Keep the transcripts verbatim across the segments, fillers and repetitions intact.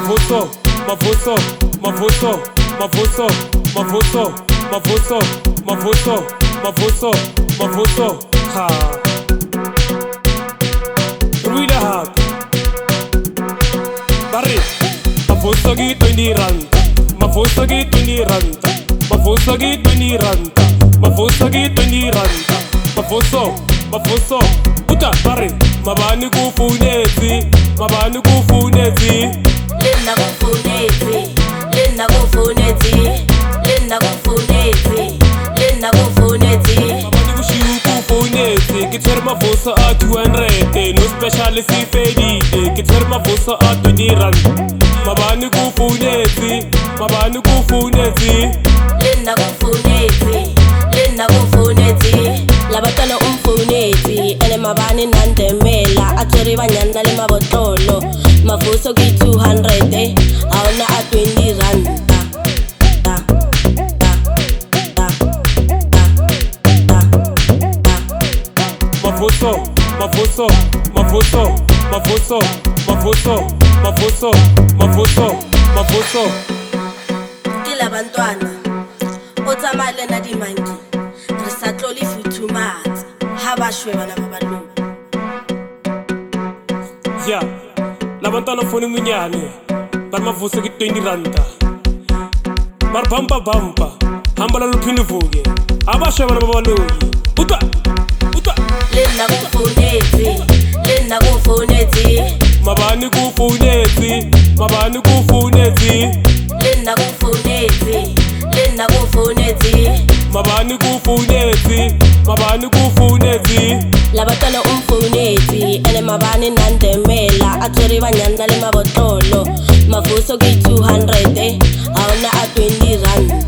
Mavuso, Mavuso, Mavuso, Mavuso, Mavuso, Mavuso, Mavuso, Mavuso, Mavuso, ha. Ruida hak. Barry, Mavuso gi twenty rand, Mavuso gi twenty rand, Mavuso gi twenty rand, Mavuso gi twenty rand, Mavuso, Mavuso, uta Barry, mabani kufunezi, mabani kufunezi. Lena kufunezi, lena kufunezi, lena kufunezi, lena kufunezi. Mabani kushiu kufunezi, kither mavuso a two hundred, no specialist fedi, kither mavuso a twenty rand. Mabani kufunezi, mabani kufunezi. Lena kufunezi, lena kufunezi. Labatana umfunezi, ele mabani nandemela, atori banyanda le mabotolo. Mavuso ki two hundred, eh, aona a twenty rand. Mavuso, Mavuso, Mavuso, Mavuso, Mavuso, Mavuso, Mavuso, Mavuso. Kila bantwana, o tsamaya na dimanki, re sa tlole futhumatse, ha ba shwe bana ba balong. Yeah, labantwana foni munyane, bar mavuso ki twenty randa. Bar bampa bampa, hambala luphini vuke, abasha bana ba balong. Uta, uta. Lena kufunezi, lena kufunezi. Mabani kufunezi, mabani kufunezi. Lena kufunezi, lena kufunezi. Mabani kufunezi, mabani kufunezi. Labatana umfunezi, ele mabani nandemela, atori banyanda le mabotolo. Mavuso ki two hundred, eh, aona a twenty rand.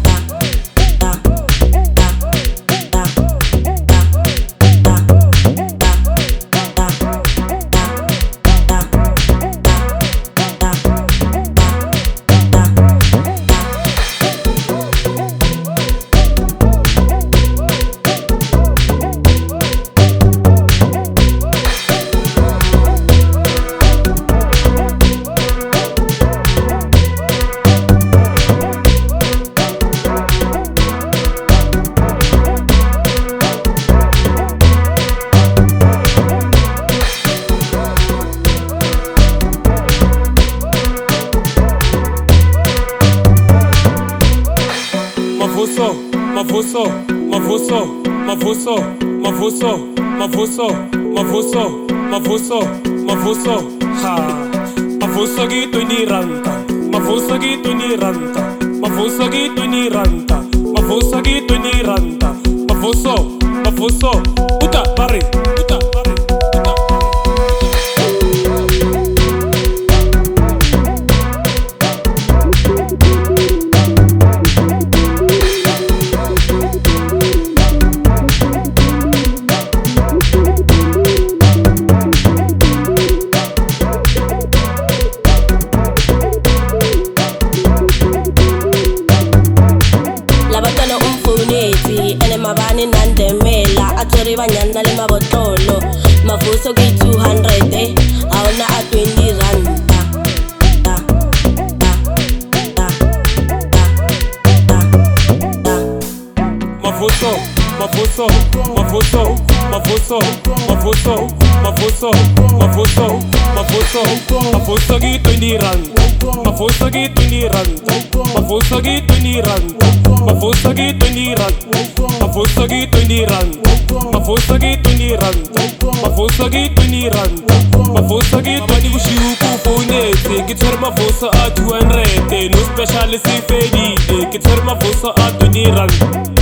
Mavuso, Mavuso, Mavuso, Mavuso, Mavuso, Mavuso, Mavuso, Mavuso, Mavuso, ha. Mavuso gi twenty randa, Mavuso gi twenty randa, Mavuso gi twenty randa, Mavuso gi twenty randa, Mavuso, Mavuso, uta Barry, uta Barry. Ele mabani nandemela, atori banyanda le mabotolo. Mavuso ki two hundred, eh, aona a twenty rand. Mavuso, Mavuso, Mavuso, Mavuso, Mavuso, Mavuso, Mavuso, Mavuso, Mavuso gi twenty rand, Mavuso gi twenty rand, Mavuso gi twenty rand, Mavuso gi twenty rand, Mavuso gi twenty rand, Mavuso gi twenty rand, Mavuso gi twenty rand, Mavuso gi twenty kushiu kufunezi, kither mavuso a two hundred, no specialist fedi, kither mavuso a twenty rand.